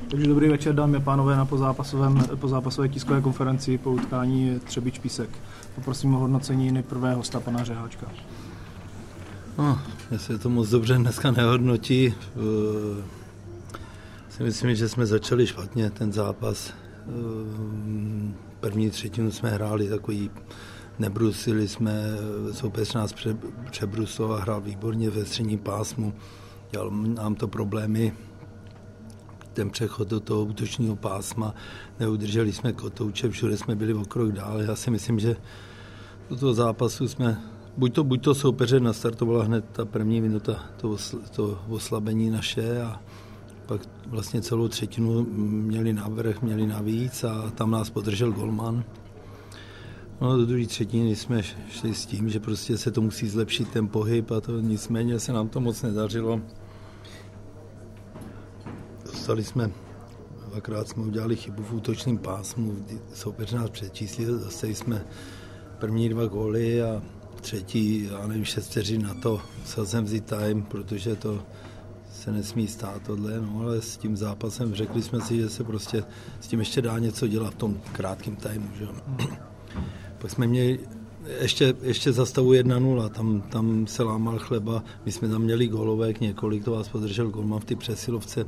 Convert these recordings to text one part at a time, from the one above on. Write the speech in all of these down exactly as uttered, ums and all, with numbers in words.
Takže dobrý večer, dámy a pánové, na pozápasovém, pozápasové tiskové konferenci po utkání Třebíč-Písek. Poprosím o hodnocení nejprve hosta pana Řeháčka. No, jestli to moc dobře dneska nehodnotí. Si myslím, že jsme začali špatně ten zápas. První třetinu jsme hráli takový, nebrusili jsme, soupeř nás pře, přebrusil a hrál výborně ve středním pásmu. Dělal nám to problémy. Ten přechod do toho útočního pásma, neudrželi jsme kotouče, všude jsme byli o krok dál. Já si myslím, že do toho zápasu jsme, buď to, buď to soupeře nastartovala hned ta první minuta, to, to oslabení naše a pak vlastně celou třetinu měli navrch, měli navíc a tam nás podržel golman. No do druhé třetiny jsme šli s tím, že prostě se to musí zlepšit ten pohyb a to nicméně se nám to moc nedařilo. Dostali jsme, dvakrát jsme udělali chybu v útočném pásmu, soupeř nás přečíslil, dostali jsme první dva góly a třetí, já nevím, šest vteřin na to sazem vzít time, protože to se nesmí stát tohle, no ale s tím zápasem řekli jsme si, že se prostě s tím ještě dá něco dělat v tom krátkém timeu, že jo. Pak jsme měli ještě, ještě za stavu jedna nula, tam, tam se lámal chleba, my jsme tam měli gólovek několik, to vás podržel golman v ty přesilovce.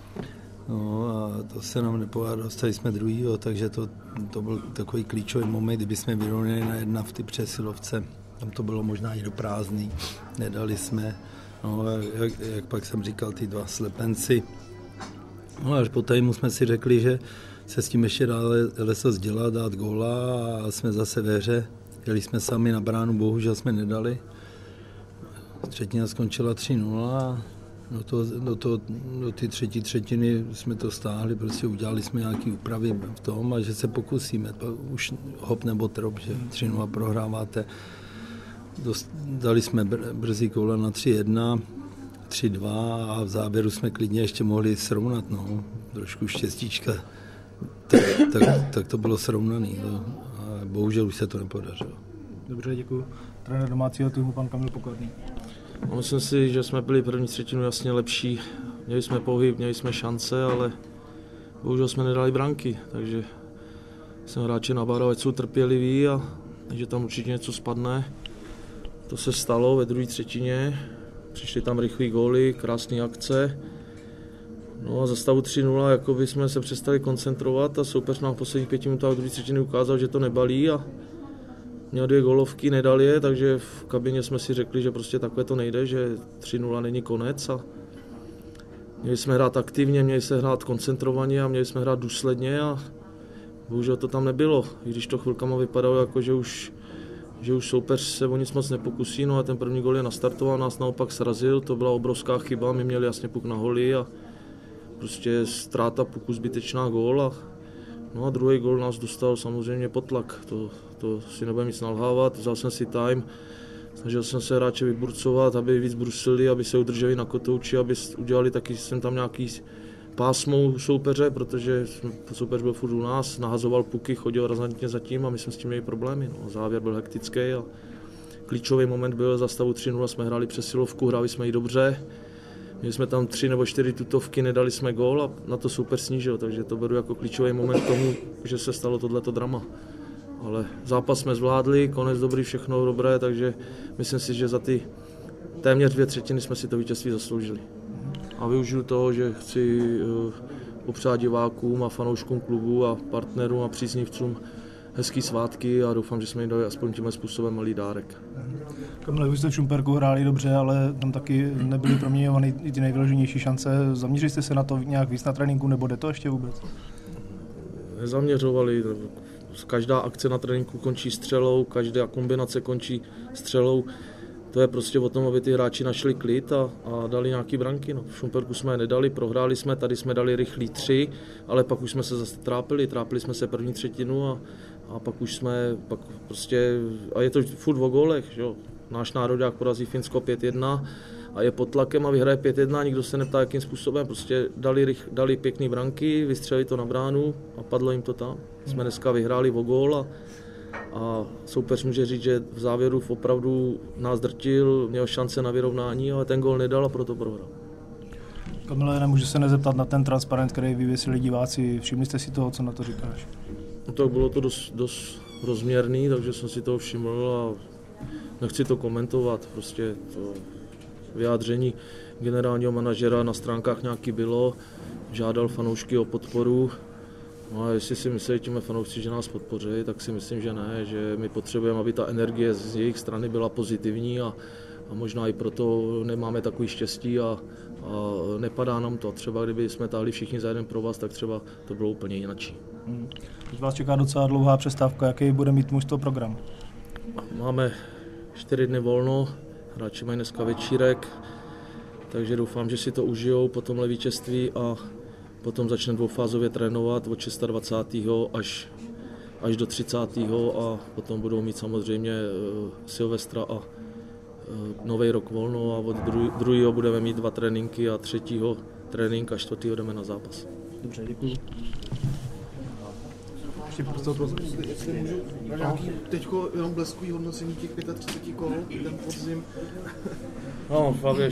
No a to se nám nepovedlo, dostali jsme druhýho, takže to, to byl takový klíčový moment, kdyby jsme vyrovnali na jedna v ty přesilovce, tam to bylo možná i do prázdný, nedali jsme, no a jak, jak pak jsem říkal, ty dva slepenci. No až po tajmu jsme si řekli, že se s tím ještě dále leso dělat, dát góla a jsme zase ve hře, jeli jsme sami na bránu, bohužel jsme nedali. Třetina skončila tři nula. Do, to, do, to, do ty třetí třetiny jsme to stáhli, prostě udělali jsme nějaké úpravy v tom a že se pokusíme. Už hop nebo trop, že tři nula prohráváte. Dost, dali jsme br- brzy góla na tři jedna, tři dva a v závěru jsme klidně ještě mohli srovnat. No. Trošku štěstíčka, tak, tak, tak to bylo srovnaný. No. A bohužel už se to nepodařilo. Dobře, děkuji. Trenér domácího týmu, pan Kamil Pokladný. No, myslím si, že jsme byli první třetinu jasně lepší. Měli jsme pohyb, měli jsme šance, ale bohužel jsme nedali branky, takže jsem hráči nabádal, ať jsou trpěliví a že tam určitě něco spadne. To se stalo ve druhé třetině. Přišly tam rychlý góly, krásné akce. No a za stavu tři nula jakoby jsme se přestali koncentrovat a soupeř nám v posledních pěti minutách druhé třetiny ukázal, že to nebalí a měl dvě gólovky, nedal je, takže v kabině jsme si řekli, že prostě takhle to nejde, že tři nula není konec a měli jsme hrát aktivně, měli jsme hrát koncentrovaně a měli jsme hrát důsledně a bohužel to tam nebylo, i když to chvilkama vypadalo jako, že už, že už soupeř se o nic moc nepokusí, no a ten první gól je nastartoval, nás naopak srazil, to byla obrovská chyba, my měli jasně puk na holi a prostě ztráta puku, zbytečná gól a no a druhý gól nás dostal samozřejmě pod tlak, to, to si nebudeme nic nalhávat, vzal jsem si time, snažil jsem se hráče vyburcovat, aby víc brusili, aby se udrželi na kotouči, aby udělali taky jsem tam nějaký pásmou soupeře, protože soupeř byl furt u nás, nahazoval puky, chodil razantně za tím a my jsme s tím měli problémy, no, závěr byl hektický a klíčový moment byl za stavu tři nula, jsme hráli přesilovku, hráli jsme ji dobře. Měli jsme tam tři nebo čtyři tutovky, nedali jsme gól a na to super snížil, takže to beru jako klíčový moment tomu, že se stalo tohleto drama. Ale zápas jsme zvládli, konec dobrý, všechno dobré, takže myslím si, že za ty téměř dvě třetiny jsme si to vítězství zasloužili. A využiju toho, že chci popřát divákům a fanouškům klubu a partnerům a příznivcům hezký svátky a doufám, že jsme jim dali aspoň tímhle způsobem malý dárek. Kamile, už jste v Šumperku hráli dobře, ale tam taky nebyly proměňovány i ty nejvyloženější šance. Zaměřili jste se na to nějak víc na tréninku, nebo jde to ještě vůbec? Nezaměřovali. Každá akce na tréninku končí střelou, každá kombinace končí střelou. To je prostě o tom, aby ty hráči našli klid a, a dali nějaký branky. No. V Šumperku jsme je nedali, prohráli jsme, tady jsme dali rychlý tři, ale pak už jsme se zase trápili, trápili jsme se první třetinu a, a pak už jsme, pak prostě, a je to furt o gólech, jo. Náš národák porazí Finsko pět jedna a je pod tlakem a vyhraje pět jedna, nikdo se neptá, jakým způsobem, prostě dali, rych, dali pěkný branky, vystřelili to na bránu a padlo jim to tam. Jsme dneska vyhráli o gól a A soupeř může říct, že v závěru opravdu nás drtil, měl šance na vyrovnání, ale ten gól nedal a proto prohrál. Kamile, nemůžu se nezeptat na ten transparent, který vyvěsili diváci. Všimli jste si toho, co na to říkáš? No tak bylo to dost, dost rozměrný, takže jsem si toho všiml a nechci to komentovat. Prostě to vyjádření generálního manažera na stránkách nějaký bylo, žádal fanoušky o podporu. No a jestli si myslí těmi fanoušci, že nás podpoří, tak si myslím, že ne, že my potřebujeme, aby ta energie z jejich strany byla pozitivní a, a možná i proto nemáme takový štěstí a, a nepadá nám to. Třeba kdyby jsme táhli všichni za jeden provaz, tak třeba to bylo úplně jinačí. Hmm. Teď vás čeká docela dlouhá přestávka, jaký bude mít mužstvo program? Máme čtyři dny volno, hráči mají dneska večírek, takže doufám, že si to užijou po tomhle vítězství a potom začne dvoufázově trénovat od dvacátého šestého až, až do třicátého a potom budou mít samozřejmě uh, Silvestra a uh, Nový rok volno a od druhého budeme mít dva tréninky a třetího trénink a čtvrtýho jdeme na zápas. Dobře, děkuji. Ještě prostě to, jestli můžu na nějaký teďko jenom bleskový hodnocení těch třiceti pěti kol, ten podzim. No, fakt je